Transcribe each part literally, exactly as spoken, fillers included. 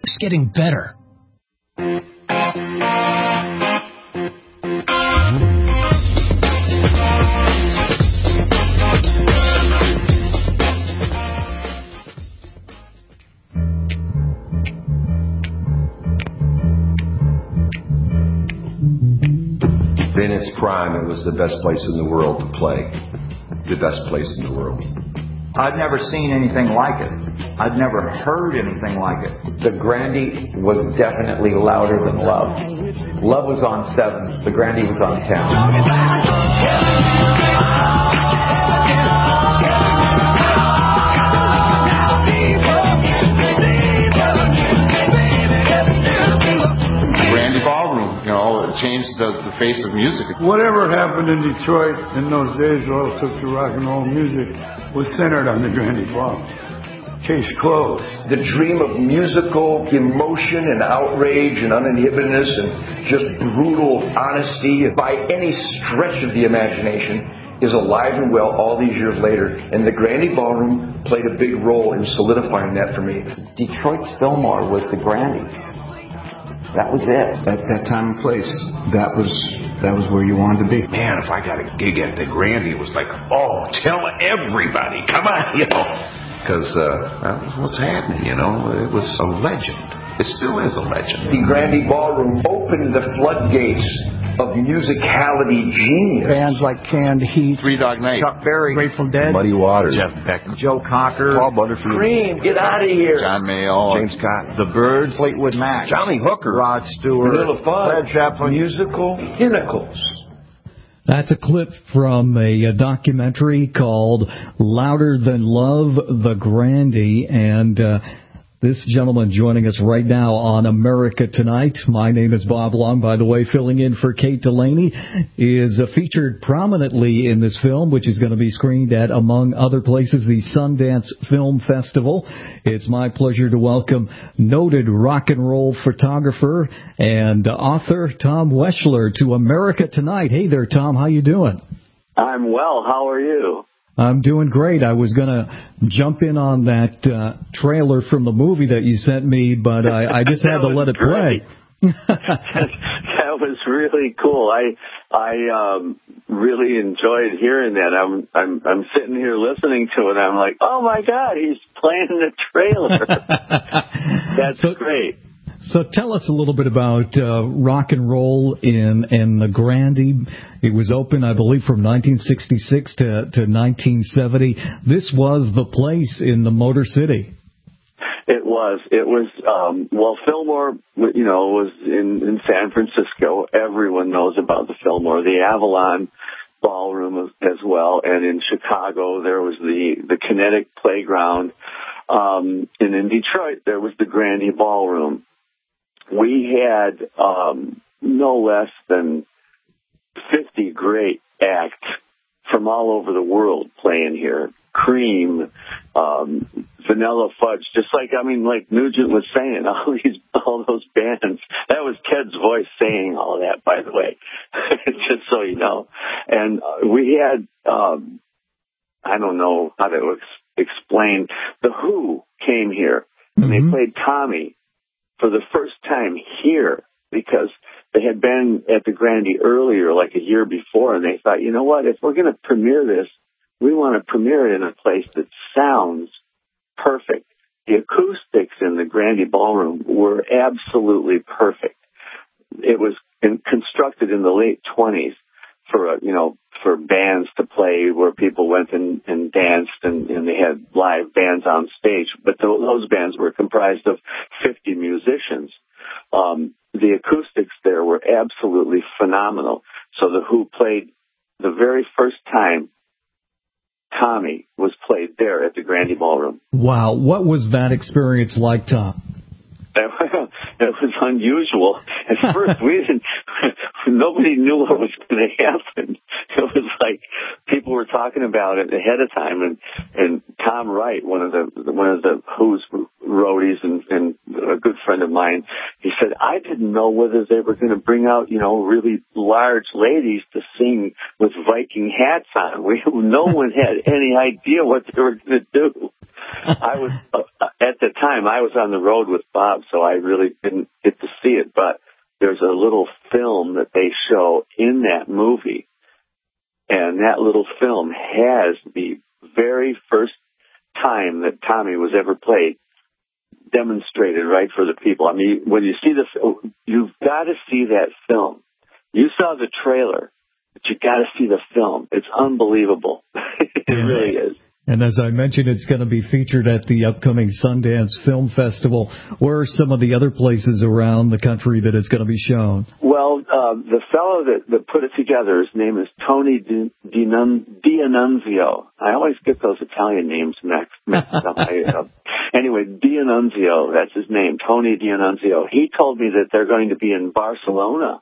keeps getting better. In its prime, it was the best place in the world to play. The best place in the world. I'd never seen anything like it. I'd never heard anything like it. The Grandy was definitely louder than Love. Love was on seven. The Grandy was on ten. Grandy Ballroom, you know, it changed the, the face of music. Whatever happened in Detroit in those days relative to rock and roll music was centered on the Grandy Ballroom. Case closed. The dream of musical emotion and outrage and uninhibitedness and just brutal honesty by any stretch of the imagination is alive and well all these years later. And the Grandy Ballroom played a big role in solidifying that for me. Detroit's Fillmore was the Grandy. That was it. At that time and place, that was that was where you wanted to be. Man, if I got a gig at the Grandy, it was like, oh, tell everybody, come on, you know. Because uh, that was what's happening, you know. It was a legend. It still is a legend. The Grandy Ballroom opened the floodgates of musicality genius. Bands like Canned Heat, Three Dog Night, Chuck Berry, Grateful Dead, Muddy Waters, Jeff Beck, Joe Cocker, Paul Butterfield, Cream, get out of here, John Mayall, James Cotton, The Byrds, Fleetwood Mac, Johnny Hooker, Rod Stewart, Vanilla Fudge, Led Zeppelin. Musical pinnacles. That's a clip from a, a documentary called Louder Than Love, The Grandy, and uh, this gentleman joining us right now on America Tonight. My name is Bob Long, by the way, filling in for Kate Delaney, is uh, featured prominently in this film, which is going to be screened at, among other places, the Sundance Film Festival. It's my pleasure to welcome noted rock and roll photographer and uh, author Tom Weschler to America Tonight. Hey there, Tom. How you doing? I'm well. How are you? I'm doing great. I was going to jump in on that uh, trailer from the movie that you sent me, but I, I just had to let it great. play. That was really cool. I I um, really enjoyed hearing that. I'm I'm I'm sitting here listening to it. I'm like, oh my God, he's playing the trailer. That's so, great. So tell us a little bit about uh, rock and roll in, in the Grandy. It was open, I believe, from nineteen sixty-six to, to nineteen seventy. This was the place in the Motor City. It was. It was, um, well, Fillmore, you know, was in, in San Francisco. Everyone knows about the Fillmore. The Avalon Ballroom as well. And in Chicago, there was the, the Kinetic Playground. Um, and in Detroit, there was the Grandy Ballroom. We had um, no less than fifty great acts from all over the world playing here. Cream, um, Vanilla Fudge, just like, I mean, like Nugent was saying, all these, all those bands. That was Ted's voice saying all that, by the way, just so you know. And uh, we had, um, I don't know how to ex- explain. The Who came here, and mm-hmm. they played Tommy for the first time here because they had been at the Grandy earlier, like a year before, and they thought, you know what, if we're going to premiere this, we want to premiere it in a place that sounds perfect. The acoustics in the Grandy Ballroom were absolutely perfect. It was in, constructed in the late twenties for, a, you know, for bands to play where people went and, and danced and, and they had live bands on stage. But th- those bands were comprised of fifty musicians. Um, the acoustics there were absolutely phenomenal. So the Who played the very first time Tommy was played there at the Grandy Ballroom. Wow. What was that experience like, Tom? It was unusual. At first, we didn't, nobody knew what was going to happen. It was like people were talking about it ahead of time, and, and Tom Wright, one of the one of the Who's roadies and, and a good friend of mine, he said, I didn't know whether they were going to bring out, you know, really large ladies to sing with Viking hats on. We, no one had any idea what they were going to do. I was uh, at the time I was on the road with Bob, so I really didn't get to see it. But there's a little film that they show in that movie, and that little film has the very first time that Tommy was ever played demonstrated right for the people. I mean, when you see the, you've got to see that film. You saw the trailer, but you got to see the film. It's unbelievable. It yeah. really is. And as I mentioned, it's going to be featured at the upcoming Sundance Film Festival. Where are some of the other places around the country that it's going to be shown? Well, uh, the fellow that, that put it together, his name is Tony D'Annunzio. I always get those Italian names mixed, mixed up. I, uh, anyway, D'Annunzio, that's his name, Tony D'Annunzio. He told me that they're going to be in Barcelona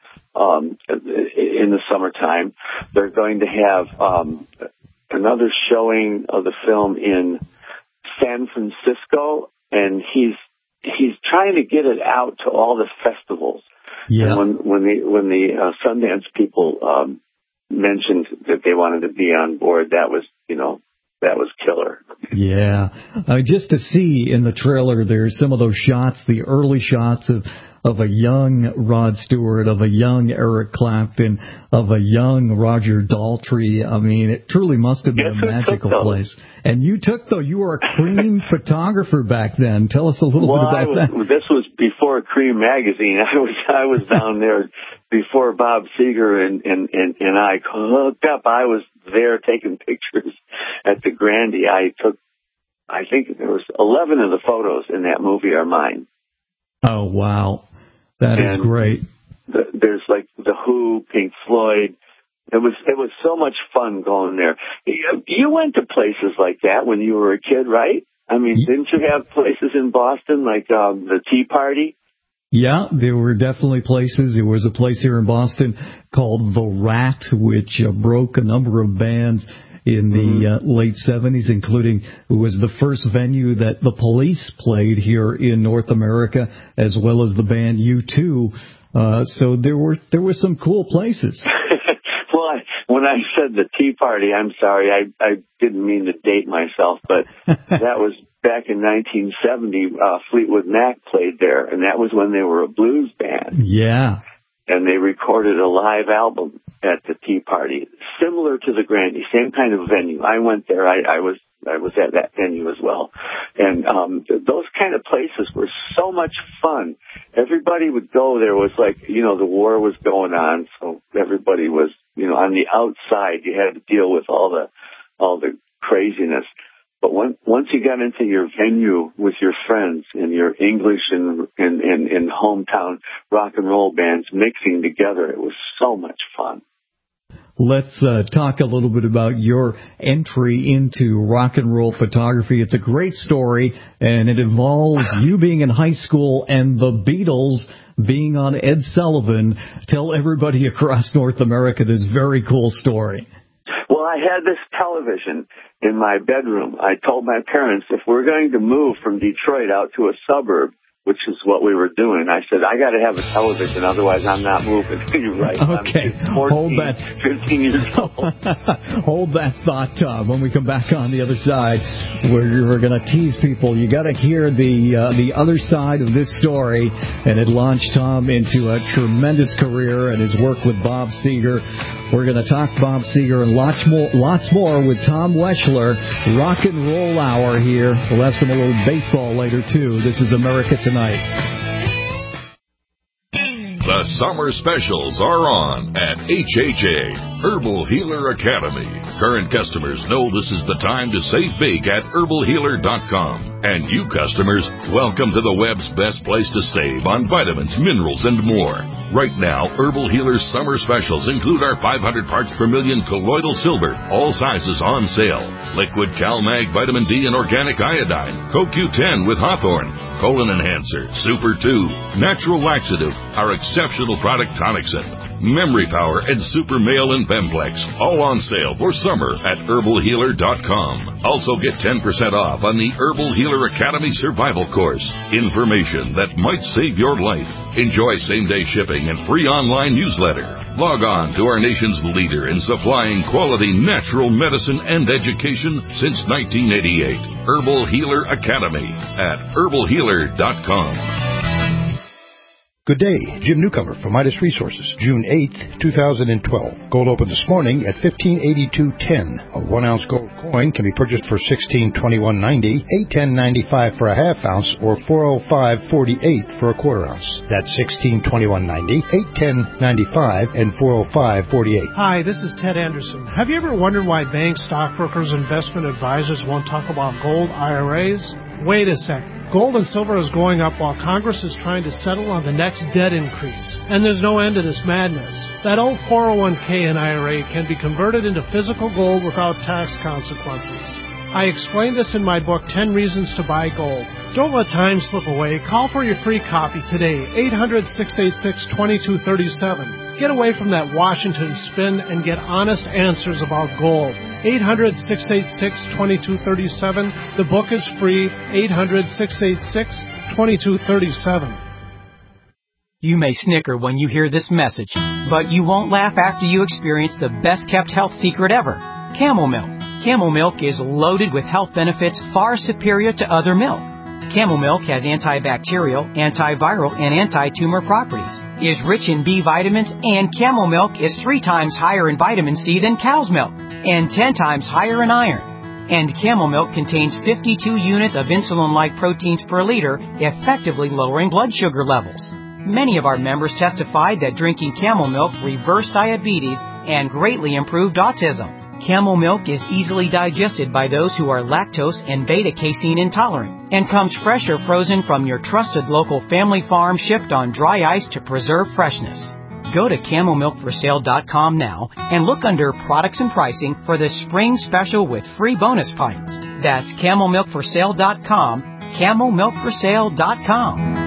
um, in the summertime. They're going to have um, another showing of the film in San Francisco, and he's he's trying to get it out to all the festivals. Yeah. And when when the when the uh, Sundance people um, mentioned that they wanted to be on board, that was you know that was killer. Yeah, uh, just to see in the trailer, there's some of those shots, the early shots of. of a young Rod Stewart, of a young Eric Clapton, of a young Roger Daltrey. I mean, it truly must have been Guess a magical place. And you took, though, you were a Cream photographer back then. Tell us a little well, bit about I was, that. This was before Cream magazine. I was I was down there before Bob Seger and, and, and, and I hooked up. I was there taking pictures at the Grandie. I took, I think there was eleven of the photos in that movie are mine. Oh, wow. That and is great. The, there's like The Who, Pink Floyd. It was it was so much fun going there. You, you went to places like that when you were a kid, right? I mean, didn't you have places in Boston like um, the Tea Party? Yeah, there were definitely places. There was a place here in Boston called The Rat, which uh, broke a number of bands in the uh, late seventies, including it was the first venue that the Police played here in North America, as well as the band U two. Uh, so there were there were some cool places. Well, I, when I said the Tea Party, I'm sorry, I, I didn't mean to date myself, but that was back in nineteen seventy. Uh, Fleetwood Mac played there, and that was when they were a blues band. Yeah. And they recorded a live album at the Tea Party, similar to the Grandie, same kind of venue. I went there. I, I was I was at that venue as well. And um, th- those kind of places were so much fun. Everybody would go there. It was like, you know, the war was going on, so everybody was, you know, on the outside. You had to deal with all the all the craziness. But when, once you got into your venue with your friends and your English and, and, and, and hometown rock and roll bands mixing together, it was so much fun. Let's uh, talk a little bit about your entry into rock and roll photography. It's a great story, and it involves you being in high school and the Beatles being on Ed Sullivan. Tell everybody across North America this very cool story. Well, I had this television in my bedroom. I told my parents, if we're going to move from Detroit out to a suburb, which is what we were doing, I said, I got to have a television, otherwise I'm not moving. You're right. Okay. I'm fourteen, Hold that. fifteen years old. Hold that thought, Tom. When we come back on the other side, we're, we're going to tease people. You got to hear the uh, the other side of this story, and it launched Tom into a tremendous career and his work with Bob Seger. We're going to talk Bob Seger and lots more, lots more with Tom Weschler. Rock and Roll Hour here. We'll have some a little baseball later, too. This is America Tonight. The summer specials are on at H H A, Herbal Healer Academy. Current customers know this is the time to save big at herbal healer dot com. And you customers, welcome to the web's best place to save on vitamins, minerals, and more. Right now, Herbal Healer's summer specials include our five hundred parts per million colloidal silver, all sizes on sale. Liquid CalMag Vitamin D and Organic Iodine, Co Q ten with Hawthorne, Colon Enhancer, Super two, Natural Laxative, our exceptional product Tonicsyn, Memory Power, and Super Male and Bemplex, all on sale for summer at herbal healer dot com. Also get ten percent off on the Herbal Healer Academy Survival Course. Information that might save your life. Enjoy same-day shipping and free online newsletter. Log on to our nation's leader in supplying quality natural medicine and education since nineteen eighty-eight. Herbal Healer Academy at herbal healer dot com. Good day, Jim Newcomer from Midas Resources, June eighth, two thousand twelve. Gold opened this morning at fifteen eighty-two ten. A one ounce gold coin can be purchased for sixteen twenty-one ninety, eight ten ninety-five for a half ounce, or four oh five forty-eight for a quarter ounce. That's sixteen twenty-one ninety, eight ten ninety-five, and four oh five forty-eight. Hi, this is Ted Anderson. Have you ever wondered why banks, stockbrokers, investment advisors won't talk about gold I R As? Wait a sec. Gold and silver is going up while Congress is trying to settle on the next debt increase. And there's no end to this madness. That old four oh one k and I R A can be converted into physical gold without tax consequences. I explained this in my book, ten Reasons to Buy Gold. Don't let time slip away. Call for your free copy today, eight hundred, six eight six, two two three seven. Get away from that Washington spin and get honest answers about gold. eight hundred, six eight six, two two three seven. The book is free, eight hundred, six eight six, two two three seven. You may snicker when you hear this message, but you won't laugh after you experience the best-kept health secret ever, Camel Milk. Camel Milk is loaded with health benefits far superior to other milk. Camel Milk has antibacterial, antiviral, and anti-tumor properties, is rich in B vitamins, and Camel Milk is three times higher in vitamin C than cow's milk, and ten times higher in iron. And Camel Milk contains fifty-two units of insulin-like proteins per liter, effectively lowering blood sugar levels. Many of our members testified that drinking Camel Milk reversed diabetes and greatly improved autism. Camel Milk is easily digested by those who are lactose and beta-casein intolerant and comes fresh or frozen from your trusted local family farm, shipped on dry ice to preserve freshness. Go to camel milk for sale dot com now and look under products and pricing for the spring special with free bonus pints. That's camel milk for sale dot com, camel milk for sale dot com.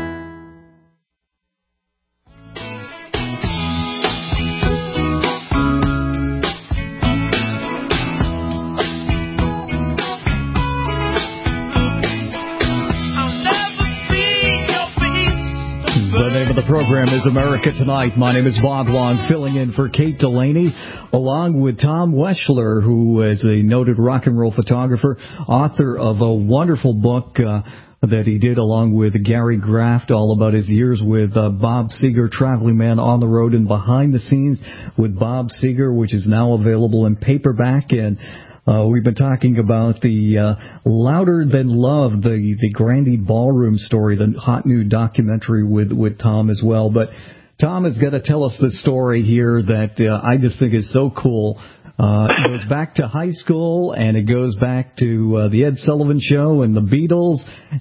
The name of the program is America Tonight. My name is Bob Long, filling in for Kate Delaney, along with Tom Weschler, who is a noted rock and roll photographer, author of a wonderful book uh, that he did along with Gary Graft, all about his years with uh, Bob Seger, Traveling Man on the Road and Behind the Scenes with Bob Seger, which is now available in paperback. And Uh, we've been talking about the uh, Louder Than Love, the, the Grandy Ballroom story, the hot new documentary with, with Tom as well. But Tom has got to tell us the story here that uh, I just think is so cool. Uh, it goes back to high school, and it goes back to uh, the Ed Sullivan Show and the Beatles.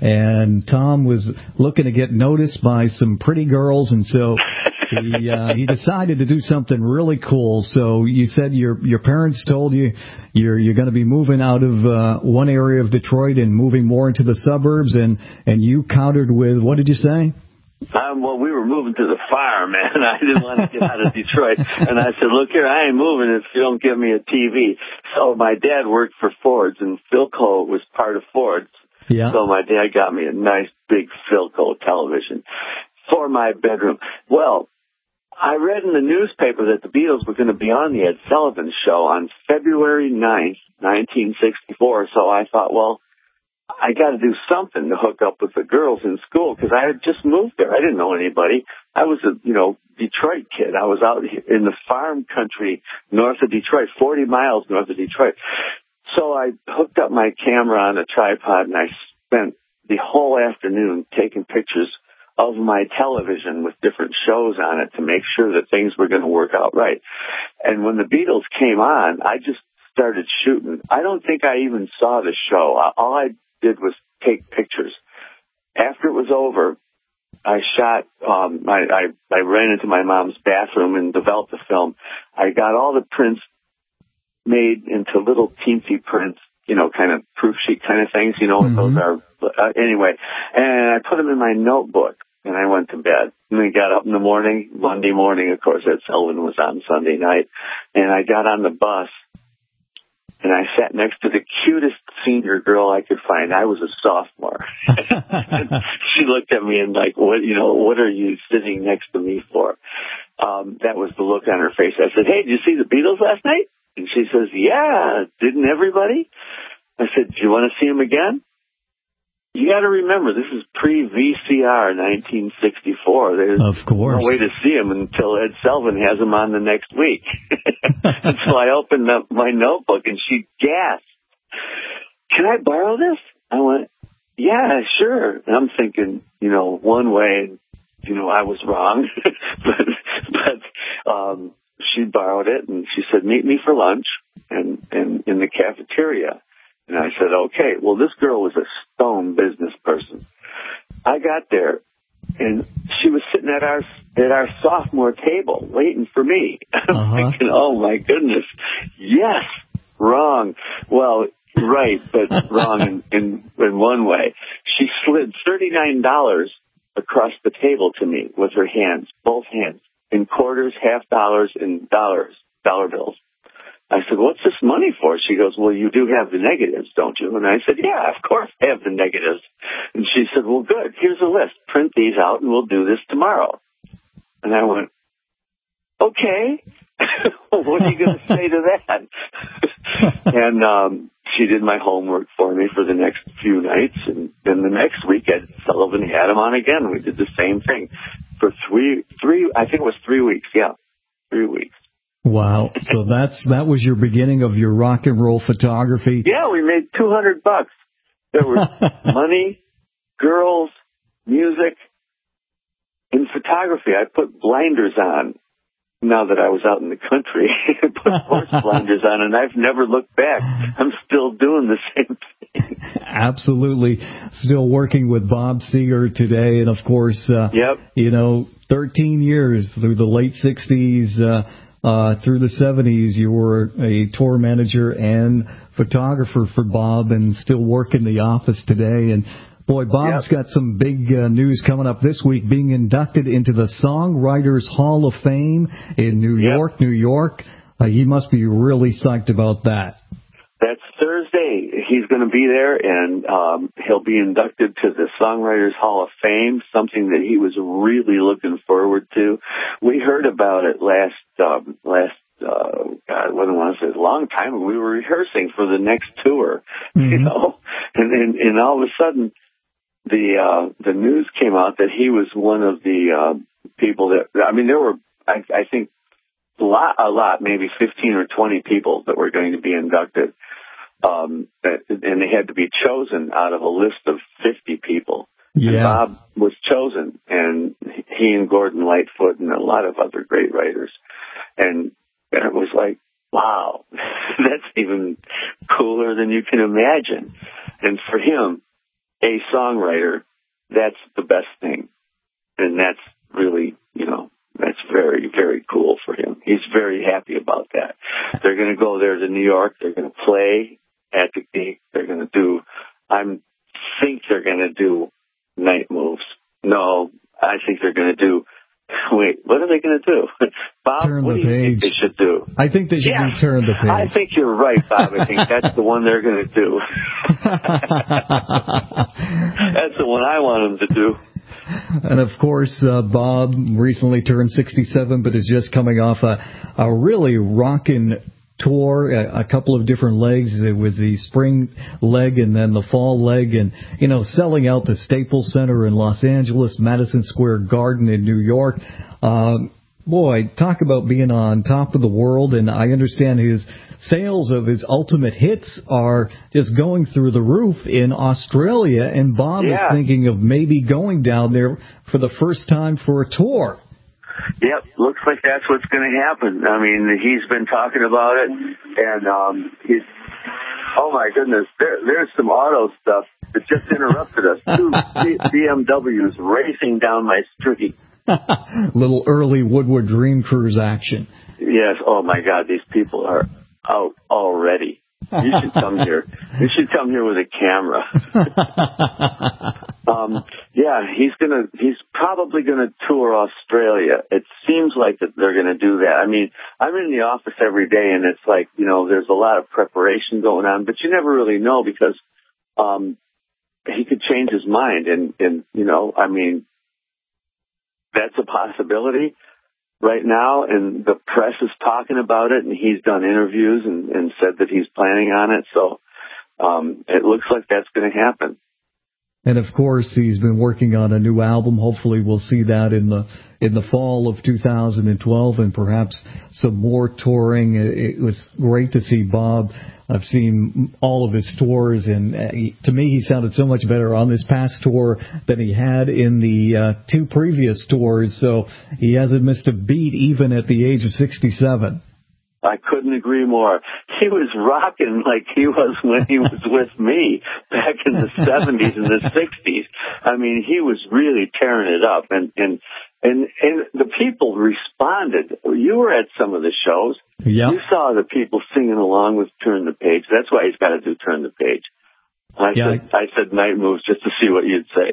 And Tom was looking to get noticed by some pretty girls, and so he uh, he decided to do something really cool. So you said your your parents told you you're you're going to be moving out of uh, one area of Detroit and moving more into the suburbs, and and you countered with, what did you say? Um, well, we were moving to the farm, man. I didn't want to get out of Detroit. And I said, look here, I ain't moving if you don't give me a T V. So my dad worked for Ford's, and Philco was part of Ford's. Yeah. So my dad got me a nice big Philco television for my bedroom. Well, I read in the newspaper that the Beatles were going to be on the Ed Sullivan Show on February ninth, nineteen sixty-four. So I thought, well, I got to do something to hook up with the girls in school, because I had just moved there. I didn't know anybody. I was a, you know, Detroit kid. I was out in the farm country north of Detroit, forty miles north of Detroit. So I hooked up my camera on a tripod, and I spent the whole afternoon taking pictures of my television with different shows on it to make sure that things were going to work out right. And when the Beatles came on, I just started shooting. I don't think I even saw the show. All I did was take pictures. After it was over, I shot, um, I, I, I ran into my mom's bathroom and developed the film. I got all the prints made into little teensy prints, you know, kind of proof sheet kind of things, you know what mm-hmm. those are. Uh, anyway, and I put them in my notebook. and I went to bed. And we got up in the morning, Monday morning, of course, Ed Sullivan was on Sunday night, and I got on the bus, and I sat next to the cutest senior girl I could find. I was a sophomore. She looked at me and like, what, you know, what are you sitting next to me for? Um, that was the look on her face. I said, hey, did you see the Beatles last night? And she says, yeah, didn't everybody? I said, do you want to see them again? You got to remember, this is pre-V C R, nineteen sixty-four. There's of course. no way to see him until Ed Sullivan has him on the next week. And so I opened up my notebook, and she gasped, can I borrow this? I went, yeah, sure. And I'm thinking, you know, one way, you know, I was wrong. but but um, she borrowed it, and she said, meet me for lunch and, and in the cafeteria. And I said, okay. Well, this girl was a stone business person. I got there, and she was sitting at our at our sophomore table waiting for me. I'm uh-huh. thinking, oh, my goodness. Yes, wrong. Well, right, but wrong in, in, in one way. She slid thirty-nine dollars across the table to me with her hands, both hands, in quarters, half dollars, and dollars, dollar bills. I said, what's this money for? She goes, well, you do have the negatives, don't you? And I said, yeah, of course I have the negatives. And she said, well, good. Here's a list. Print these out, and we'll do this tomorrow. And I went, okay. What are you going to say to that? And um, she did my homework for me for the next few nights. And then the next week, Ed Sullivan had him on again. We did the same thing for three, three. I think it was three weeks. Yeah, three weeks. Wow. So that's that was your beginning of your rock and roll photography. Yeah, we made two hundred bucks. There was money, girls, music, and photography. I put blinders on now that I was out in the country. I put horse blinders on, and I've never looked back. I'm still doing the same thing. Absolutely. Still working with Bob Seger today. And, of course, uh, yep. you know, thirteen years through the late sixties, uh, Uh, through the seventies, you were a tour manager and photographer for Bob and still work in the office today. And, boy, Bob's yep. got some big uh, news coming up this week, being inducted into the Songwriters Hall of Fame in New yep. York, New York. Uh, he must be really psyched about that. That's Thursday. He's going to be there, and um, he'll be inducted to the Songwriters Hall of Fame, something that he was really looking forward to. We heard about it last, um, last uh, God, what do I want to say, a long time ago. We were rehearsing for the next tour, mm-hmm. you know, and, and, and all of a sudden the uh, the news came out that he was one of the uh, people that, I mean, there were, I, I think, a lot, a lot, maybe fifteen or twenty people that were going to be inducted. Um, and they had to be chosen out of a list of fifty people. Yeah. And Bob was chosen, and he and Gordon Lightfoot and a lot of other great writers. And, and it was like, wow, that's even cooler than you can imagine. And for him, a songwriter, that's the best thing. And that's really, you know, that's very, very cool for him. He's very happy about that. They're going to go there to New York. They're going to play at the gate. They're going to do, I think they're going to do Night Moves. No, I think they're going to do, wait, what are they going to do? Bob, turn what the do you page. think they should do? I think they should yeah, do Turn the Page. I think you're right, Bob. I think that's the one they're going to do. That's the one I want them to do. And, of course, uh, Bob recently turned sixty-seven, but is just coming off a, a really rockin' tour, a, a couple of different legs. It was the spring leg and then the fall leg, and, you know, selling out the Staples Center in Los Angeles, Madison Square Garden in New York. Um, boy, talk about being on top of the world, and I understand his sales of his ultimate hits are just going through the roof in Australia, and Bob yeah. is thinking of maybe going down there for the first time for a tour. Yep, looks like that's what's going to happen. I mean, he's been talking about it, and um, he's, oh my goodness, there, there's some auto stuff that just interrupted us. Two B M Ws racing down my street. Little early Woodward Dream Cruise action. Yes, oh my God, these people are out already. You should come here. You should come here with a camera. um, yeah, he's gonna. He's probably gonna tour Australia. It seems like that they're gonna do that. I mean, I'm in the office every day, and it's like, you know, there's a lot of preparation going on, but you never really know because um, he could change his mind, and and you know, I mean, that's a possibility right now, and the press is talking about it, and he's done interviews and, and said that he's planning on it. So um, it looks like that's going to happen. And of course, he's been working on a new album. Hopefully, we'll see that in the in the fall of two thousand twelve, and perhaps some more touring. It was great to see Bob. I've seen all of his tours, and uh, he, to me, he sounded so much better on this past tour than he had in the uh, two previous tours. So he hasn't missed a beat, even at the age of sixty-seven. I couldn't agree more. He was rocking like he was when he was with me back in the seventies and the sixties. I mean, he was really tearing it up, and and and and the people responded. You were at some of the shows. Yep. You saw the people singing along with "Turn the Page." That's why he's got to do "Turn the Page." I yeah. said, I said "Night Moves" just to see what you'd say.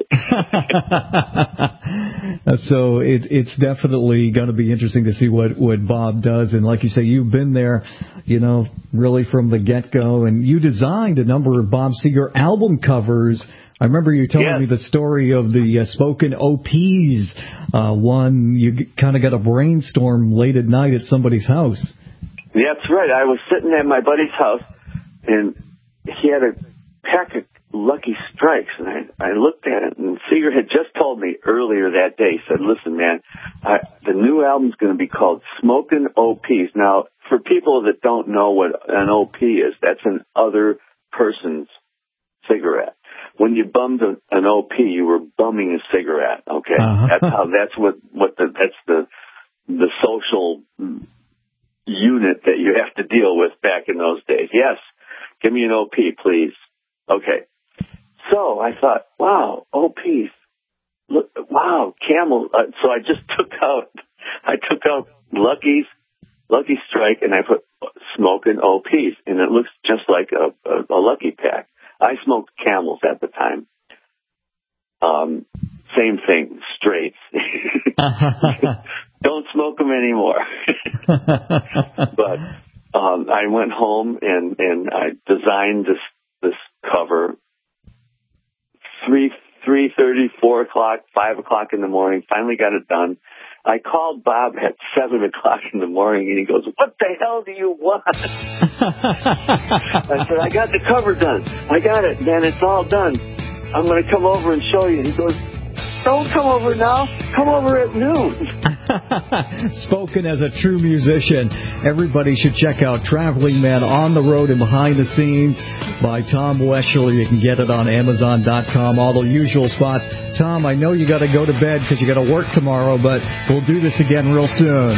So it, it's definitely going to be interesting to see what, what Bob does. And like you say, you've been there, you know, really from the get-go. And you designed a number of Bob Seger album covers. I remember you telling yes. me the story of the uh, spoken O Ps. Uh, one, you kind of got a brainstorm late at night at somebody's house. That's right. I was sitting at my buddy's house, and he had a pack of Lucky Strikes, and I, I looked at it, and Seger had just told me earlier that day, he said, listen, man, I, the new album's going to be called Smokin' O Ps. Now, for people that don't know what an O P is, that's an other person's cigarette. When you bummed a, an O P, you were bumming a cigarette, okay? Uh-huh. That's how, that's what, what the, that's the, the social unit that you have to deal with back in those days. Yes, give me an O P, please. Okay. So I thought, wow, O Ps. Look, wow, Camel. Uh, so I just took out, I took out Lucky's, Lucky Strike, and I put Smokin' O Ps, and it looks just like a, a, a Lucky Pack. I smoked Camels at the time. Um, same thing, straights. Don't smoke them anymore. But um, I went home and, and I designed this this cover. Three three thirty, four o'clock, five o'clock in the morning. Finally got it done. I called Bob at seven o'clock in the morning, and he goes, "What the hell do you want?" I said, "I got the cover done. I got it, man. It's all done. I'm going to come over and show you." He goes, "Don't come over now. Come over at noon." Spoken as a true musician. Everybody should check out Traveling Man on the Road and Behind the Scenes by Tom Weschler. You can get it on Amazon dot com, all the usual spots. Tom, I know you got to go to bed because you got to work tomorrow, but we'll do this again real soon.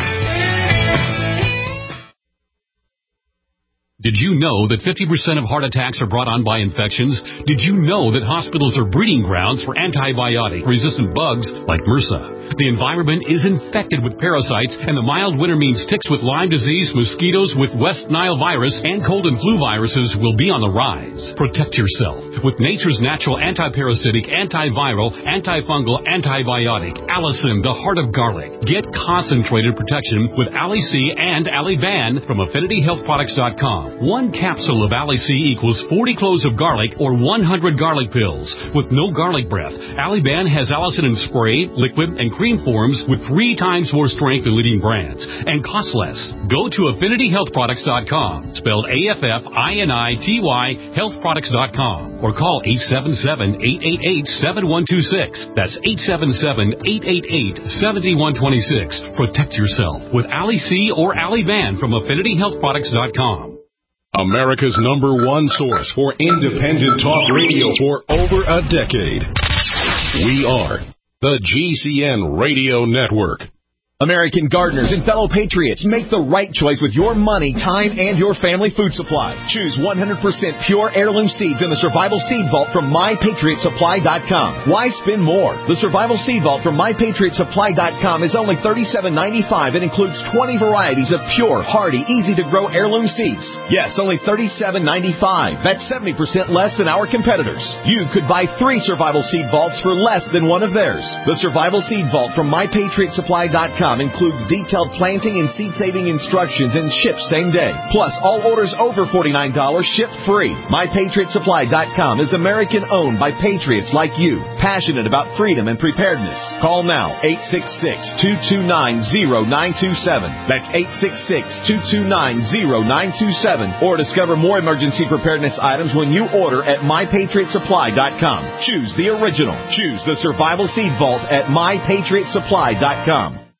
Did you know that fifty percent of heart attacks are brought on by infections? Did you know that hospitals are breeding grounds for antibiotic-resistant bugs like MRSA? The environment is infected with parasites, and the mild winter means ticks with Lyme disease, mosquitoes with West Nile virus, and cold and flu viruses will be on the rise. Protect yourself with nature's natural antiparasitic, antiviral, antifungal, antibiotic, Allison, the heart of garlic. Get concentrated protection with Ali-C and Ali-Ban from Affinity Health Products dot com. One capsule of Ali-C equals forty cloves of garlic or one hundred garlic pills. With no garlic breath, Ali-Ban has Allison in spray, liquid, and cream forms with three times more strength than leading brands and costs less. Go to Affinity Health Products dot com, spelled A F F I N I T Y, Health Products dot com, or call eight seven seven, eight eight eight, seven one two six. That's eight seven seven, eight eight eight, seven one two six. Protect yourself with Ali-C or Ali-Ban from Affinity Health Products dot com. America's number one source for independent talk radio for over a decade. We are the G C N Radio Network. American gardeners and fellow patriots, make the right choice with your money, time, and your family food supply. Choose one hundred percent pure heirloom seeds in the Survival Seed Vault from my patriot supply dot com. Why spend more? The Survival Seed Vault from my patriot supply dot com is only thirty-seven ninety-five and includes twenty varieties of pure, hardy, easy-to-grow heirloom seeds. Yes, only thirty-seven ninety-five. That's seventy percent less than our competitors. You could buy three Survival Seed Vaults for less than one of theirs. The Survival Seed Vault from my patriot supply dot com includes detailed planting and seed-saving instructions and ships same day. Plus, all orders over forty-nine dollars ship free. my patriot supply dot com is American-owned by patriots like you, passionate about freedom and preparedness. Call now, eight six six, two two nine, zero nine two seven. That's eight six six, two two nine, zero nine two seven. Or discover more emergency preparedness items when you order at my patriot supply dot com. Choose the original. Choose the Survival Seed Vault at my patriot supply dot com.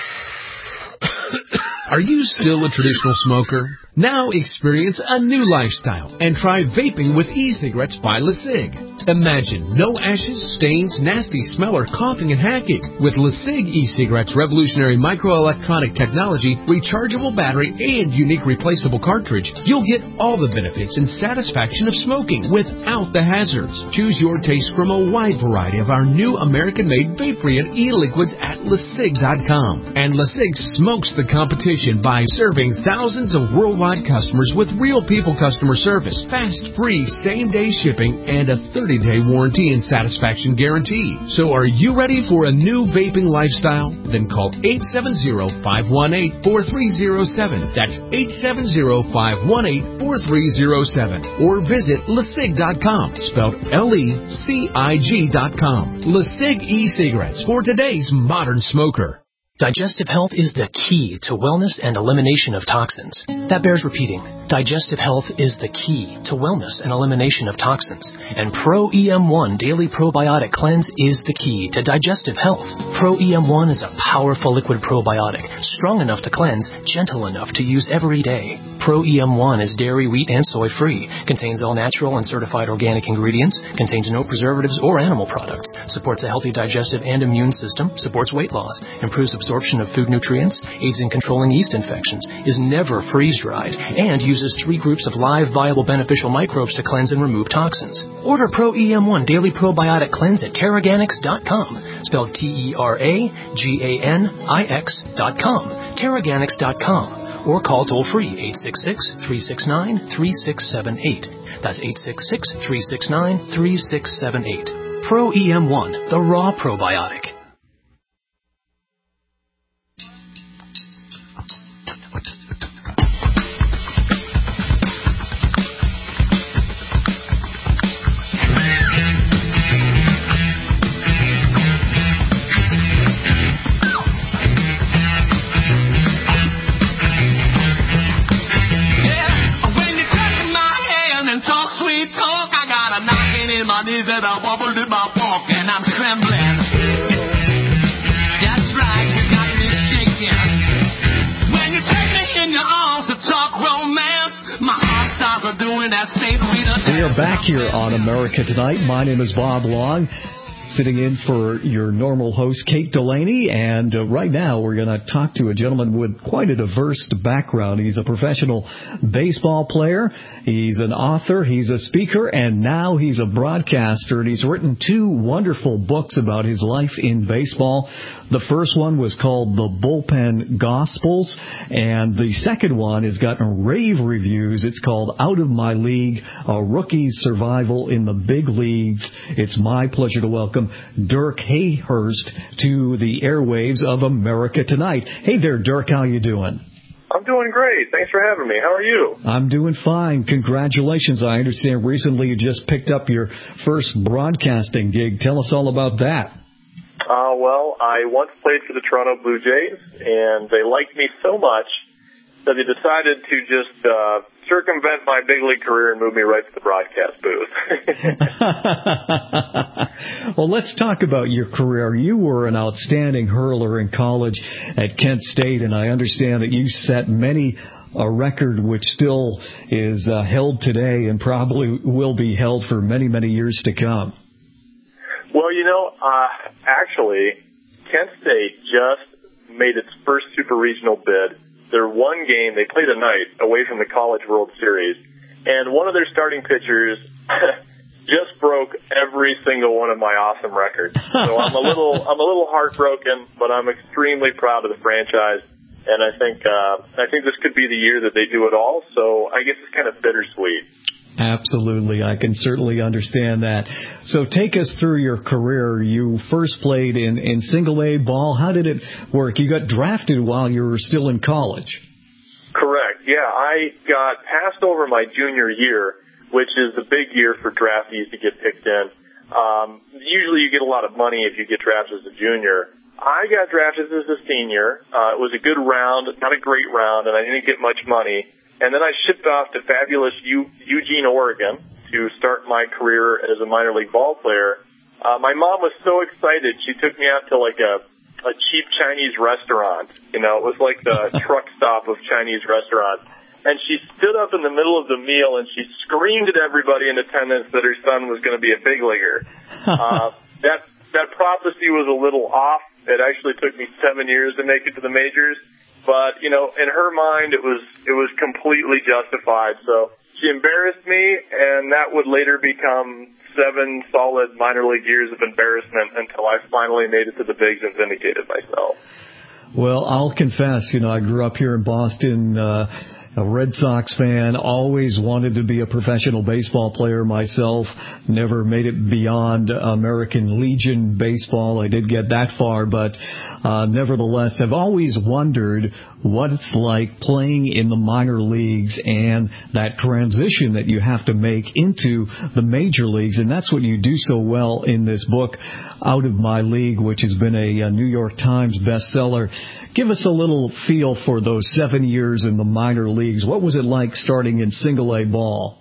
Are you still a traditional smoker? Now experience a new lifestyle and try vaping with e-cigarettes by LeSig. Imagine no ashes, stains, nasty smell, or coughing and hacking. With LeSig e-cigarettes' revolutionary microelectronic technology, rechargeable battery, and unique replaceable cartridge, you'll get all the benefits and satisfaction of smoking without the hazards. Choose your taste from a wide variety of our new American-made Vaporeon e-liquids at LeSig dot com. And LeSig smokes the competition by serving thousands of worldwide customers with real people customer service, fast, free, same-day shipping, and a thirty-day warranty and satisfaction guarantee. So are you ready for a new vaping lifestyle? Then call eight seven zero, five one eight, four three zero seven. That's eight seven zero, five one eight, four three zero seven. Or visit LeSig dot com, spelled L E C I G dot com. LeSig e-cigarettes for today's modern smoker. Digestive health is the key to wellness and elimination of toxins. That bears repeating. Digestive health is the key to wellness and elimination of toxins. And Pro E M one Daily Probiotic Cleanse is the key to digestive health. Pro E M one is a powerful liquid probiotic, strong enough to cleanse, gentle enough to use every day. Pro E M one is dairy, wheat, and soy free, contains all natural and certified organic ingredients, contains no preservatives or animal products, supports a healthy digestive and immune system, supports weight loss, improves absorption of food nutrients, aids in controlling yeast infections, is never freeze-dried, and uses three groups of live, viable, beneficial microbes to cleanse and remove toxins. Order Pro E M one Daily Probiotic Cleanse at Teraganix dot com, spelled T E R A G A N I X dot com, Teraganix dot com. Or call toll-free eight six six, three six nine, three six seven eight. That's eight six six, three six nine, three six seven eight. Pro E M one, the raw probiotic. We are back here on America Tonight. My name is Bob Long, sitting in for your normal host, Kate Delaney, and uh, right now we're going to talk to a gentleman with quite a diverse background. He's a professional baseball player, he's an author, he's a speaker, and now he's a broadcaster, and he's written two wonderful books about his life in baseball. The first one was called The Bullpen Gospels, and the second one has gotten rave reviews. It's called Out of My League, A Rookie's Survival in the Big Leagues. It's my pleasure to welcome Dirk Hayhurst to the airwaves of America Tonight. Hey there, Dirk, how you doing? I'm doing great. Thanks for having me. How are you? I'm doing fine. Congratulations. I understand recently you just picked up your first broadcasting gig. Tell us all about that. Uh, well, I once played for the Toronto Blue Jays, and they liked me so much that they decided to just uh, circumvent my big league career and move me right to the broadcast booth. Well, let's talk about your career. You were an outstanding hurler in college at Kent State, and I understand that you set many a record which still is uh, held today and probably will be held for many, many years to come. Well, you know, uh, actually, Kent State just made its first super regional bid. Their one game, they played a night away from the College World Series, and one of their starting pitchers just broke every single one of my awesome records. So I'm a little, I'm a little heartbroken, but I'm extremely proud of the franchise, and I think, uh, I think this could be the year that they do it all. So I guess it's kind of bittersweet. Absolutely. I can certainly understand that. So take us through your career. You first played in, in single A ball. How did it work? You got drafted while you were still in college. Correct. Yeah, I got passed over my junior year, which is the big year for draftees to get picked in. Um, usually you get a lot of money if you get drafted as a junior. I got drafted as a senior. Uh, it was a good round, not a great round, and I didn't get much money. And then I shipped off to fabulous U- Eugene, Oregon to start my career as a minor league ball player. Uh, my mom was so excited. She took me out to like a, a cheap Chinese restaurant. You know, it was like the truck stop of Chinese restaurants. And she stood up in the middle of the meal and she screamed at everybody in attendance that her son was going to be a big leaguer. uh, that, that prophecy was a little off. It actually took me seven years to make it to the majors. But, you know, in her mind, it was it was completely justified. So she embarrassed me, and that would later become seven solid minor league years of embarrassment until I finally made it to the bigs and vindicated myself. Well, I'll confess, you know, I grew up here in Boston, uh, a Red Sox fan, always wanted to be a professional baseball player myself, never made it beyond American Legion baseball. I did get that far, but uh, nevertheless, I've always wondered what it's like playing in the minor leagues and that transition that you have to make into the major leagues, and that's what you do so well in this book, Out of My League, which has been a, a New York Times bestseller. Give us a little feel for those seven years in the minor leagues. What was it like starting in single A ball?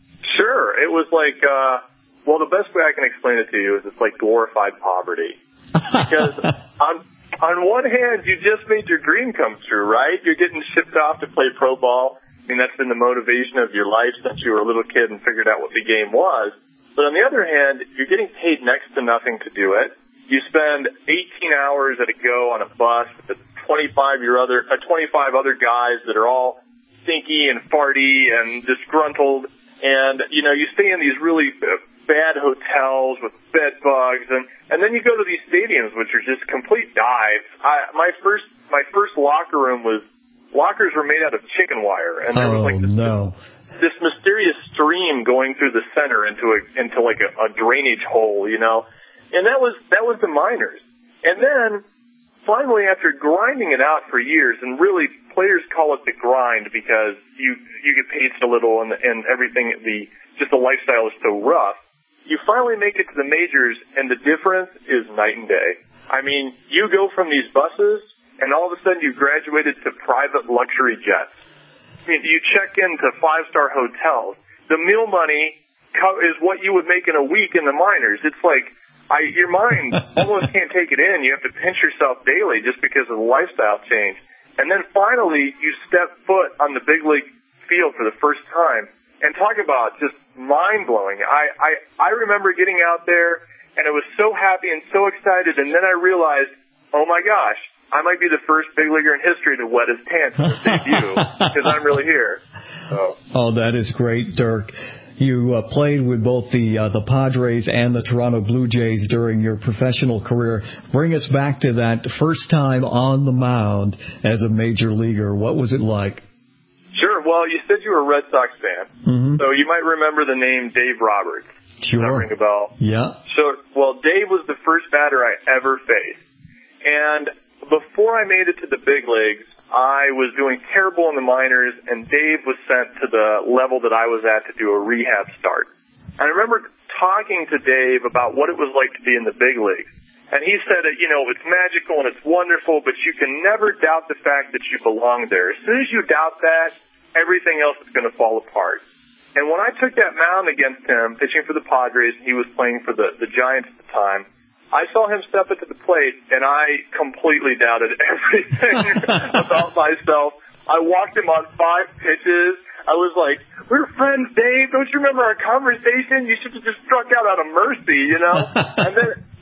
Sure. It was like, uh, well, the best way I can explain it to you is it's like glorified poverty. Because on, on one hand, you just made your dream come true, right? You're getting shipped off to play pro ball. I mean, that's been the motivation of your life since you were a little kid and figured out what the game was. But on the other hand, you're getting paid next to nothing to do it. You spend eighteen hours at a go on a bus with twenty-five your other, uh, twenty-five other guys that are all stinky and farty and disgruntled. And, you know, you stay in these really bad hotels with bed bugs. And, and then you go to these stadiums, which are just complete dives. I, my first, my first locker room was, lockers were made out of chicken wire. And there was like this, no. this mysterious stream going through the center into a, into like a, a drainage hole, you know. And that was, that was the minors. And then, finally, after grinding it out for years, and really players call it the grind because you you get paid so little and, and everything, the just the lifestyle is so rough, you finally make it to the majors, and the difference is night and day. I mean, you go from these buses, and all of a sudden you've graduated to private luxury jets. I mean, you check into five-star hotels. The meal money co- is what you would make in a week in the minors. It's like, I, your mind almost can't take it in. You have to pinch yourself daily just because of the lifestyle change. And then finally, you step foot on the big league field for the first time. And talk about just mind-blowing. I, I, I remember getting out there, and I was so happy and so excited, and then I realized, oh my gosh, I might be the first big leaguer in history to wet his pants in his debut, because I'm really here. So. Oh, that is great, Dirk. You uh, played with both the uh, the Padres and the Toronto Blue Jays during your professional career. Bring us back to that first time on the mound as a major leaguer. What was it like? Sure. Well, you said you were a Red Sox fan, mm-hmm. so you might remember the name Dave Roberts. Sure. Does that ring a bell? Yeah. So, well, Dave was the first batter I ever faced, and before I made it to the big leagues, I was doing terrible in the minors, and Dave was sent to the level that I was at to do a rehab start. And I remember talking to Dave about what it was like to be in the big leagues. And he said that, you know, it's magical and it's wonderful, but you can never doubt the fact that you belong there. As soon as you doubt that, everything else is going to fall apart. And when I took that mound against him, pitching for the Padres, and he was playing for the, the Giants at the time, I saw him step up to the plate, and I completely doubted everything about myself. I walked him on five pitches. I was like, we're friends, Dave. Don't you remember our conversation? You should have just struck out out of mercy, you know? and then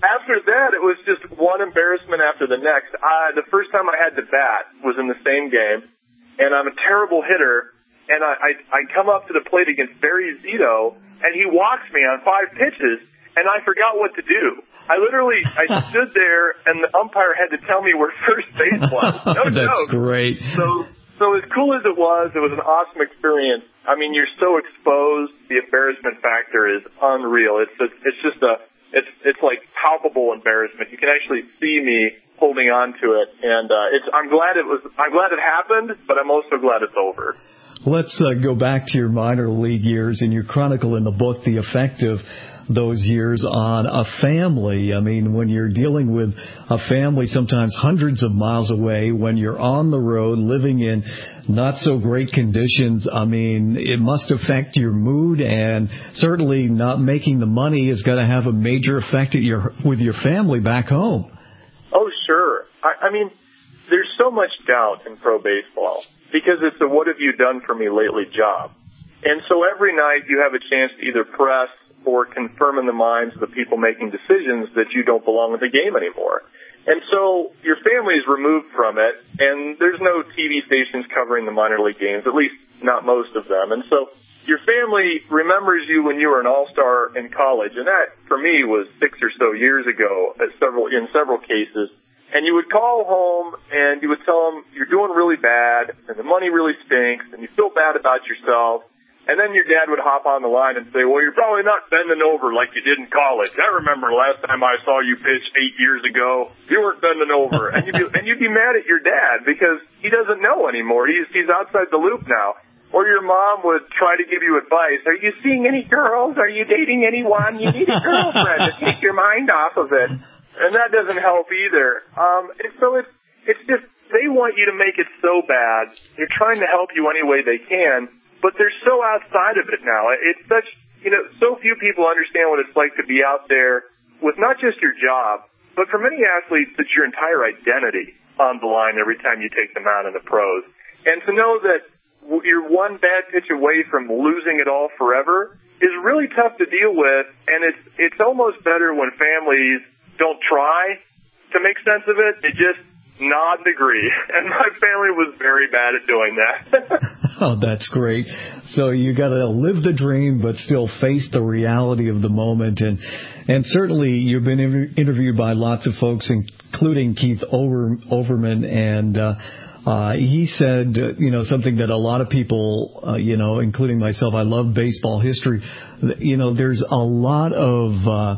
after that, it was just one embarrassment after the next. Uh, the first time I had to bat was in the same game, and I'm a terrible hitter, and I, I, I come up to the plate against Barry Zito, and he walks me on five pitches, and I forgot what to do. I literally, I stood there, and the umpire had to tell me where first base was. No That's joke. great. So, so as cool as it was, it was an awesome experience. I mean, you're so exposed. The embarrassment factor is unreal. It's just, it's just a, it's it's like palpable embarrassment. You can actually see me holding on to it, and uh, it's. I'm glad it was. I'm glad it happened, but I'm also glad it's over. Let's uh, go back to your minor league years, and you chronicle in the book the effect of those years on a family. I mean, when you're dealing with a family sometimes hundreds of miles away, when you're on the road living in not so great conditions, I mean, it must affect your mood, and certainly not making the money is going to have a major effect at your, with your family back home. Oh, sure. I, I mean, there's so much doubt in pro baseball because it's a what have you done for me lately job. And so every night you have a chance to either press or confirm in the minds of the people making decisions that you don't belong in the game anymore. And so your family is removed from it, and there's no T V stations covering the minor league games, at least not most of them. And so your family remembers you when you were an all-star in college, and that, for me, was six or so years ago at several, in several cases. And you would call home, and you would tell them you're doing really bad, and the money really stinks, and you feel bad about yourself. And then your dad would hop on the line and say, well, you're probably not bending over like you did in college. I remember last time I saw you pitch eight years ago, you weren't bending over. And you'd be, and you'd be mad at your dad because he doesn't know anymore. He's, he's outside the loop now. Or your mom would try to give you advice. Are you seeing any girls? Are you dating anyone? You need a girlfriend to take your mind off of it. And that doesn't help either. Um, and so it's, it's just, they want you to make it so bad. They're trying to help you any way they can. But they're so outside of it now. It's such, you know, so few people understand what it's like to be out there with not just your job, but for many athletes, it's your entire identity on the line every time you take them out in the pros. And to know that you're one bad pitch away from losing it all forever is really tough to deal with. And it's, it's almost better when families don't try to make sense of it. They just nod and agree. And my family was very bad at doing that. Oh, that's great. So you got to live the dream, but still face the reality of the moment. And and certainly you've been inter- interviewed by lots of folks, including Keith Over- Overman, and uh, uh, he said, uh, you know, something that a lot of people, uh, you know, including myself, I love baseball history. You know, there's a lot of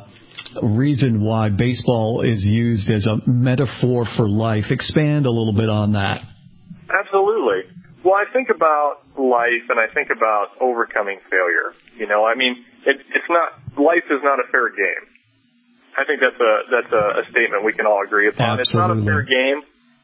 uh, reason why baseball is used as a metaphor for life. Expand a little bit on that. Absolutely. Well, I think about life and I think about overcoming failure. You know, I mean, it, it's not, life is not a fair game. I think that's a, that's a, a statement we can all agree upon. Absolutely. It's not a fair game.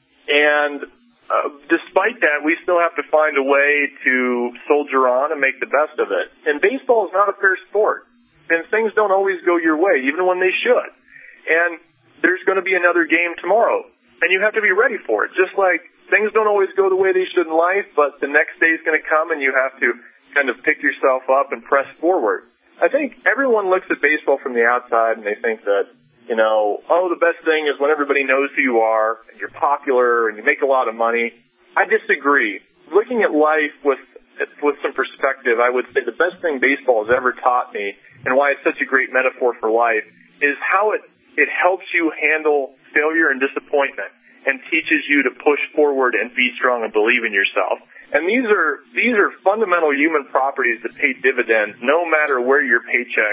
And uh, despite that, we still have to find a way to soldier on and make the best of it. And baseball is not a fair sport. And things don't always go your way, even when they should. And there's going to be another game tomorrow. And you have to be ready for it. Just like things don't always go the way they should in life, but the next day is going to come and you have to kind of pick yourself up and press forward. I think everyone looks at baseball from the outside and they think that, you know, oh, the best thing is when everybody knows who you are and you're popular and you make a lot of money. I disagree. Looking at life with with some perspective, I would say the best thing baseball has ever taught me and why it's such a great metaphor for life is how it, it helps you handle failure and disappointment and teaches you to push forward and be strong and believe in yourself. And these are these are fundamental human properties that pay dividends no matter where your paycheck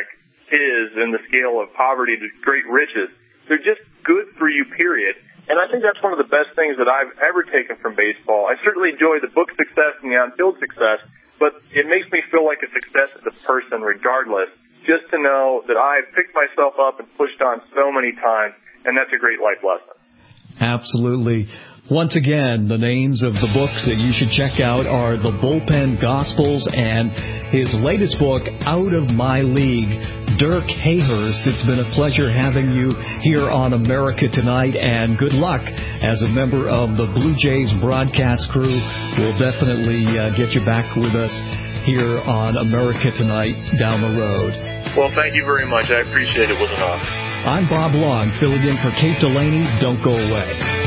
is in the scale of poverty to great riches. They're just good for you, period. And I think that's one of the best things that I've ever taken from baseball. I certainly enjoy the book success and the on-field success, but it makes me feel like a success as a person regardless, just to know that I've picked myself up and pushed on so many times, and that's a great life lesson. Absolutely. Once again, the names of the books that you should check out are The Bullpen Gospels and his latest book, Out of My League. Dirk Hayhurst, it's been a pleasure having you here on America Tonight, and good luck as a member of the Blue Jays broadcast crew. We'll definitely uh, get you back with us here on America Tonight down the road. Well, thank you very much. I appreciate it. It was an honor. I'm Bob Long, filling in for Kate Delaney. Don't go away.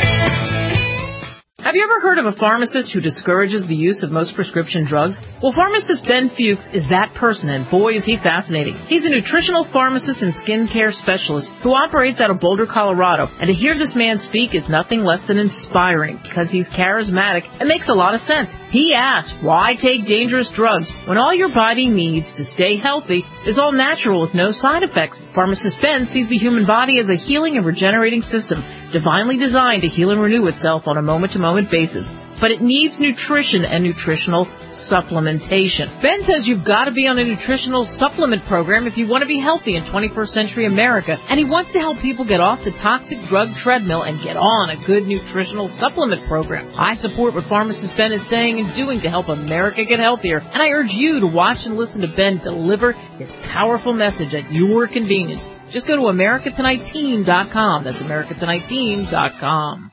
Have you ever heard of a pharmacist who discourages the use of most prescription drugs? Well, pharmacist Ben Fuchs is that person, and boy, is he fascinating. He's a nutritional pharmacist and skincare specialist who operates out of Boulder, Colorado. And to hear this man speak is nothing less than inspiring, because he's charismatic and makes a lot of sense. He asks, why take dangerous drugs when all your body needs to stay healthy is all natural with no side effects? Pharmacist Ben sees the human body as a healing and regenerating system, divinely designed to heal and renew itself on a moment-to-moment basis. But it needs nutrition and nutritional supplementation. Ben says you've got to be on a nutritional supplement program if you want to be healthy in twenty-first century America, and he wants to help people get off the toxic drug treadmill and get on a good nutritional supplement program. I support what pharmacist Ben is saying and doing to help America get healthier, and I urge you to watch and listen to Ben deliver his powerful message at your convenience. Just go to America Tonight Team dot com. That's America Tonight Team dot com.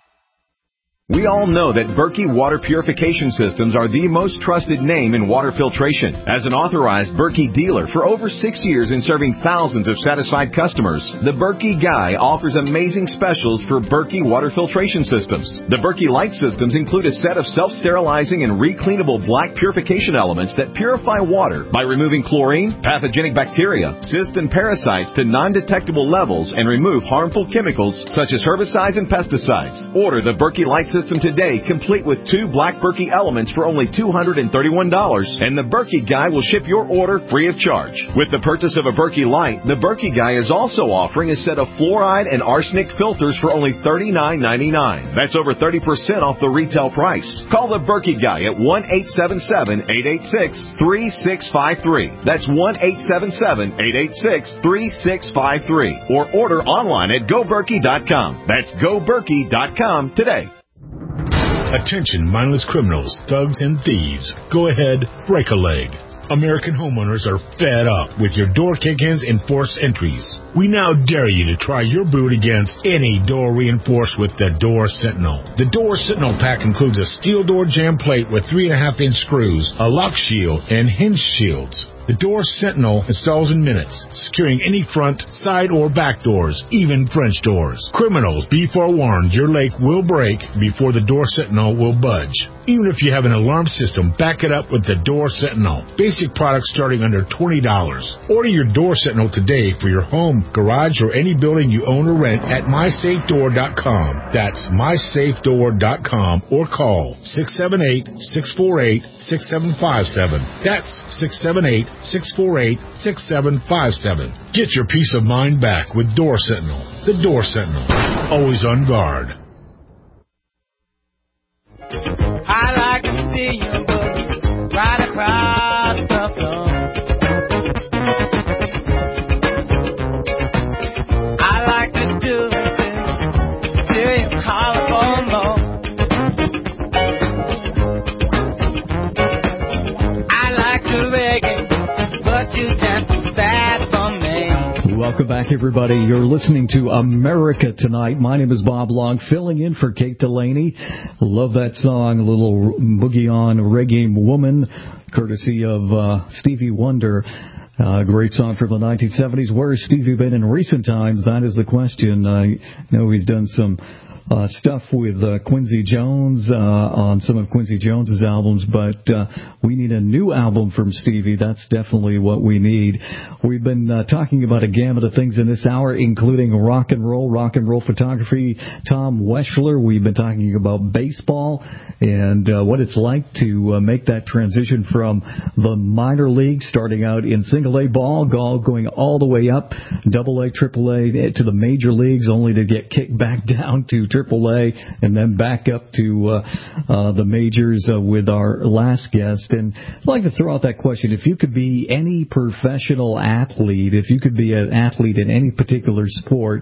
We all know that Berkey Water Purification Systems are the most trusted name in water filtration. As an authorized Berkey dealer for over six years and serving thousands of satisfied customers, the Berkey Guy offers amazing specials for Berkey Water Filtration Systems. The Berkey Light Systems include a set of self-sterilizing and recleanable black purification elements that purify water by removing chlorine, pathogenic bacteria, cysts, and parasites to non-detectable levels and remove harmful chemicals such as herbicides and pesticides. Order the Berkey Light System today, complete with two black Berkey elements for only two hundred thirty-one dollars, and the Berkey Guy will ship your order free of charge. With the purchase of a Berkey Light, the Berkey Guy is also offering a set of fluoride and arsenic filters for only thirty-nine ninety-nine. That's over thirty percent off the retail price. Call the Berkey Guy at one eight seven seven, eight eight six, three six five three. That's one eight seven seven, eight eight six, three six five three. Or order online at go berkey dot com. That's go berkey dot com today. Attention, mindless criminals, thugs, and thieves. Go ahead, break a leg. American homeowners are fed up with your door kick-ins and forced entries. We now dare you to try your boot against any door reinforced with the Door Sentinel. The Door Sentinel pack includes a steel door jamb plate with three and a half inch screws, a lock shield, and hinge shields. The Door Sentinel installs in minutes, securing any front, side, or back doors, even French doors. Criminals, be forewarned, your leg will break before the Door Sentinel will budge. Even if you have an alarm system, back it up with the Door Sentinel. Basic products starting under twenty dollars. Order your Door Sentinel today for your home, garage, or any building you own or rent at my safe door dot com. That's my safe door dot com, or call six seven eight, six four eight, six seven five seven. That's six seven eight, six four eight, six seven five seven. Get your peace of mind back with Door Sentinel. The Door Sentinel. Always on guard. I like to see you boogie right across the floor. I like to do it till you holler for more. I like to reggae, but you dance too bad for me. Welcome back, everybody. You're listening to America Tonight. My name is Bob Long, filling in for Kate Delaney. Love that song, a little boogie on Reggae Woman, courtesy of uh, Stevie Wonder. Uh, great song from the nineteen seventies. Where's Stevie been in recent times? That is the question. I know he's done some Uh, stuff with uh, Quincy Jones uh, on some of Quincy Jones's albums, but uh, we need a new album from Stevie. That's definitely what we need. We've been uh, talking about a gamut of things in this hour, including rock and roll, rock and roll photography. Tom Weschler, we've been talking about baseball and uh, what it's like to uh, make that transition from the minor leagues, starting out in single A ball, going all the way up, double A, triple A, to the major leagues, only to get kicked back down to Triple A, and then back up to uh, uh, the majors uh, with our last guest. And I'd like to throw out that question. If you could be any professional athlete, if you could be an athlete in any particular sport,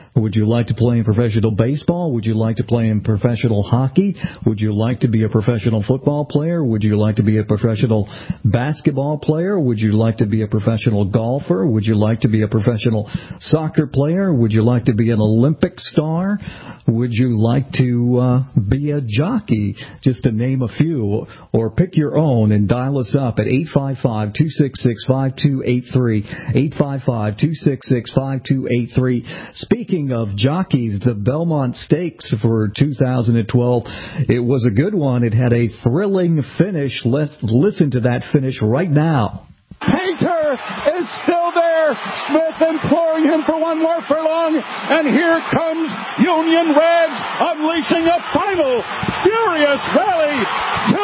Would you like to play in professional baseball? Would you like to play in professional hockey? Would you like to be a professional football player? Would you like to be a professional basketball player? Would you like to be a professional golfer? Would you like to be a professional soccer player? Would you like to be an Olympic star? Would you like to uh, be a jockey? Just to name a few. Or pick your own and dial us up at eight five five, two six six, five two eight three, eight five five, two six six, five two eight three. Speaking of jockeys, the Belmont Stakes for two thousand twelve, it was a good one. It had a thrilling finish. Let's listen to that finish right now. Painter is still there. Smith imploring him for one more furlong. And here comes Union Reds unleashing a final furious rally to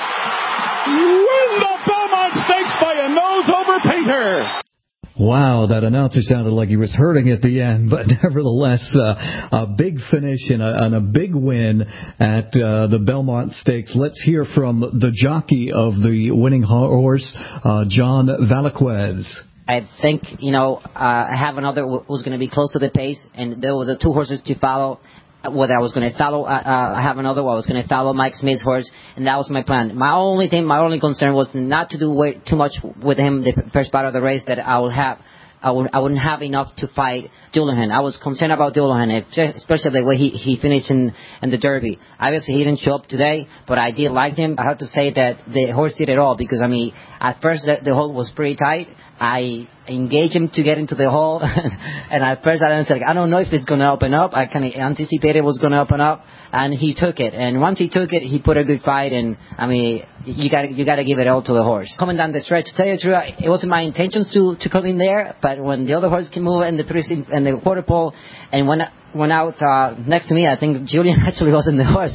win the Belmont Stakes by a nose over Painter. Wow, that announcer sounded like he was hurting at the end, but nevertheless, uh, a big finish and a, and a big win at uh, the Belmont Stakes. Let's hear from the jockey of the winning horse, uh, John Valaquez. I think, you know, uh, I have another who's going to be close to the pace, and there were the two horses to follow. Whether I was going to follow, uh, uh, I have another one. I was going to follow Mike Smith's horse, and that was my plan. My only thing, my only concern was not to do way too much with him the first part of the race. That I will have, I, would, I wouldn't have enough to fight Dullahan. I was concerned about Dullahan, especially the way he he finished in, in the Derby. Obviously, he didn't show up today, but I did like him. I have to say that the horse did it all because I mean, at first the, the hole was pretty tight. I engaged him to get into the hole, and at first I was like, I don't know if it's going to open up. I kind of anticipated it was going to open up, and he took it. And once he took it, he put a good fight. And I mean, you got you got to give it all to the horse. Coming down the stretch, to tell you the truth, it wasn't my intention to to come in there, but when the other horse came over and the three and the quarter pole and went went out uh, next to me, I think Julian actually was in the horse,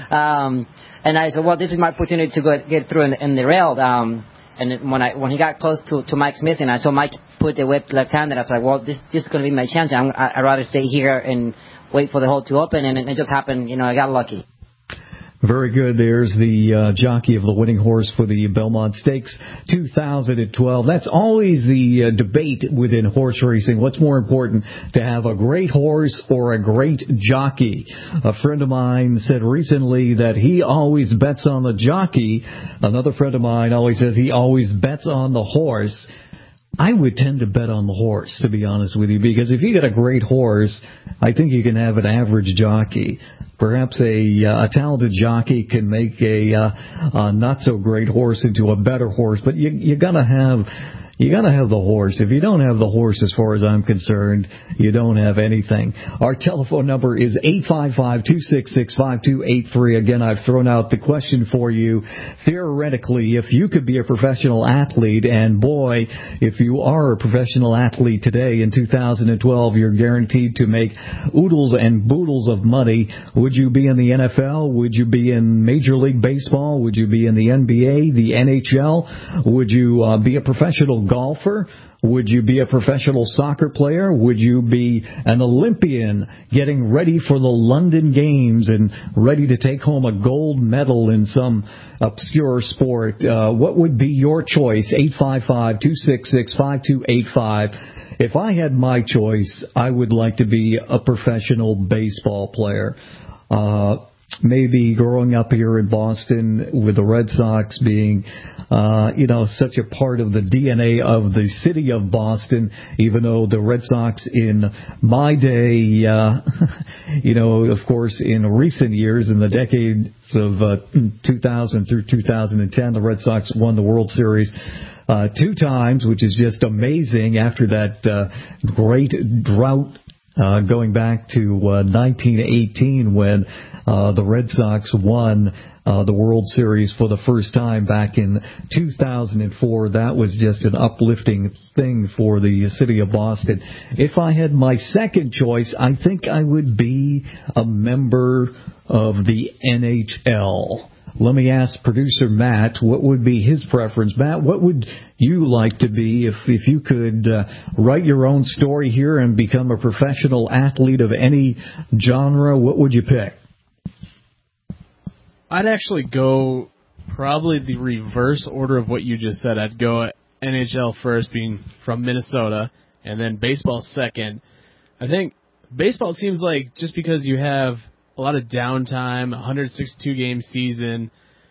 um, and I said, well, this is my opportunity to go get through in, in the rail. Um, And when I when he got close to, to Mike Smith and I saw Mike put the whip left-handed, I was like, well, this this is going to be my chance. I'm, I'd rather stay here and wait for the hole to open. And it just happened. You know, I got lucky. Very good. There's the uh, jockey of the winning horse for the Belmont Stakes two thousand twelve. That's always the uh, debate within horse racing. What's more important, to have a great horse or a great jockey? A friend of mine said recently that he always bets on the jockey. Another friend of mine always says he always bets on the horse. I would tend to bet on the horse, to be honest with you, because if you get a great horse, I think you can have an average jockey. Perhaps a, uh, a talented jockey can make a, uh, a not-so-great horse into a better horse, but you, you gotta have... You got to have the horse. If you don't have the horse, as far as I'm concerned, you don't have anything. Our telephone number is eight five five, two six six, five two eight three. Again, I've thrown out the question for you. Theoretically, if you could be a professional athlete, and boy, if you are a professional athlete today in two thousand twelve, you're guaranteed to make oodles and boodles of money. Would you be in the N F L? Would you be in Major League Baseball? Would you be in the N B A, the N H L? Would you uh, be a professional golfer? Would you be a professional soccer player? Would you be an Olympian getting ready for the London Games and ready to take home a gold medal in some obscure sport? Uh, what would be your choice? eight five five, two six six, five two eight five. If I had my choice, I would like to be a professional baseball player. Uh, Maybe growing up here in Boston with the Red Sox being, uh, you know, such a part of the D N A of the city of Boston, even though the Red Sox in my day, uh, you know, of course, in recent years, in the decades of uh, two thousand through two thousand ten, the Red Sox won the World Series uh, two times, which is just amazing after that uh, great drought. Uh, going back to uh, nineteen eighteen when uh, the Red Sox won uh, the World Series for the first time back in two thousand four. That was just an uplifting thing for the city of Boston. If I had my second choice, I think I would be a member of the N H L. Let me ask producer Matt, what would be his preference? Matt, what would you like to be if, if you could uh, write your own story here and become a professional athlete of any genre? What would you pick? I'd actually go probably the reverse order of what you just said. I'd go N H L first, being from Minnesota, and then baseball second. I think baseball seems like just because you have a lot of downtime, one hundred sixty-two game season,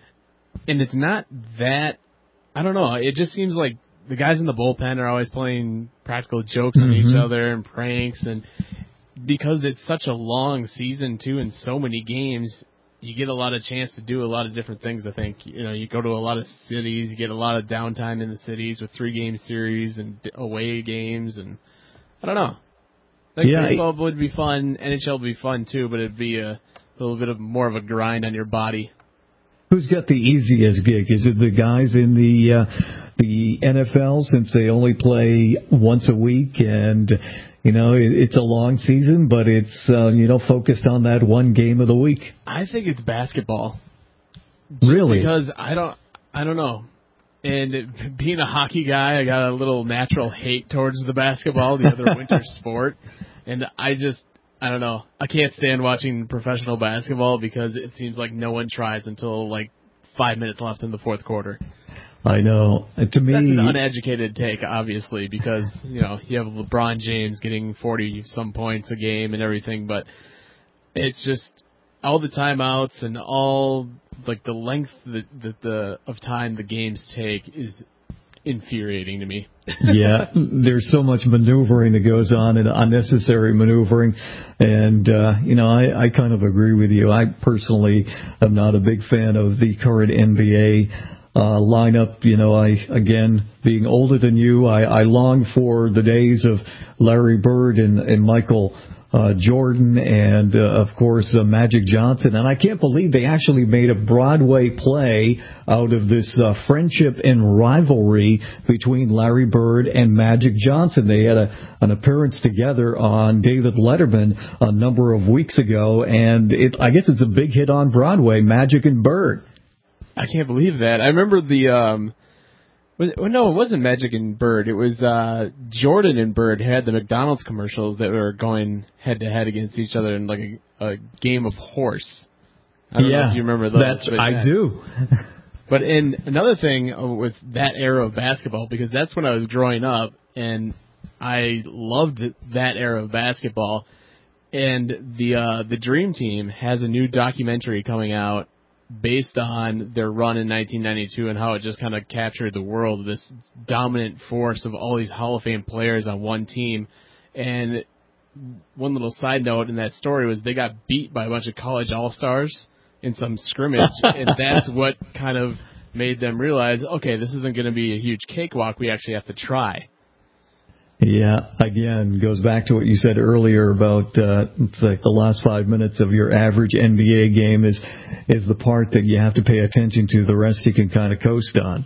and it's not that, I don't know, it just seems like the guys in the bullpen are always playing practical jokes on Mm-hmm. each other and pranks, and because it's such a long season, too, and so many games, you get a lot of chance to do a lot of different things, I think. You know, you go to a lot of cities, you get a lot of downtime in the cities with three-game series and away games, and I don't know. I think Yeah, baseball would be fun, N H L would be fun, too, but it'd be a little bit of more of a grind on your body. Who's got the easiest gig? Is it the guys in the uh, the N F L, since they only play once a week, and you know it, it's a long season, but it's uh, you know focused on that one game of the week? I think it's basketball. Just Really? Because I don't, I don't know. And it, being a hockey guy, I got a little natural hate towards the basketball, the other winter sport, and I just. I don't know. I can't stand watching professional basketball because it seems like no one tries until like five minutes left in the fourth quarter. I know. Uh, To me, That's an uneducated take, obviously, because you know you have LeBron James getting forty some points a game and everything, but it's just all the timeouts and all like the length that, that the of time the games take is infuriating to me. Yeah, there's so much maneuvering that goes on, and unnecessary maneuvering. And, uh, you know, I, I kind of agree with you. I personally am not a big fan of the current N B A uh, lineup. You know, I, again, being older than you, I, I long for the days of Larry Bird and, and Michael Uh, Jordan and, uh, of course, uh, Magic Johnson. And I can't believe they actually made a Broadway play out of this uh, friendship and rivalry between Larry Bird and Magic Johnson. They had a, an appearance together on David Letterman a number of weeks ago, and it, I guess it's a big hit on Broadway, Magic and Bird. I can't believe that. I remember the um was it, well, no, it wasn't Magic and Bird. It was uh Jordan and Bird had the McDonald's commercials that were going head to head against each other in like a, a game of horse. I don't yeah, know if you remember those. That's, but I yeah. do. But in another thing with that era of basketball, because that's when I was growing up, and I loved that era of basketball. And the uh, the Dream Team has a new documentary coming out based on their run in nineteen ninety-two and how it just kind of captured the world, this dominant force of all these Hall of Fame players on one team. And one little side note in that story was they got beat by a bunch of college all-stars in some scrimmage, and that's what kind of made them realize, okay, this isn't going to be a huge cakewalk. We actually have to try. Yeah, again, goes back to what you said earlier about uh, it's like the last five minutes of your average N B A game is is the part that you have to pay attention to. The rest you can kind of coast on.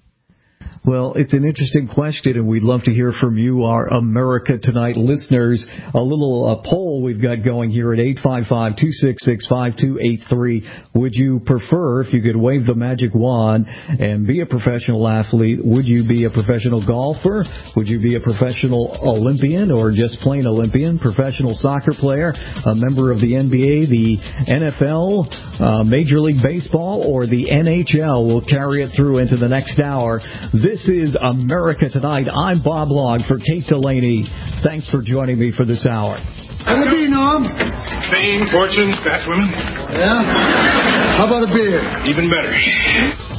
Well, it's an interesting question, and we'd love to hear from you, our America Tonight listeners. A little uh, poll we've got going here at eight five five, two six six, five two eight three. Would you prefer, if you could wave the magic wand and be a professional athlete, would you be a professional golfer? Would you be a professional Olympian or just plain Olympian? Professional soccer player, a member of the N B A, the N F L, uh, Major League Baseball, or the N H L? We'll carry it through into the next hour. This is America Tonight. I'm Bob Log for Kate Delaney. Thanks for joining me for this hour. How's it be, Norm? Fame, fortune, fast women. Yeah? How about a beer? Even better.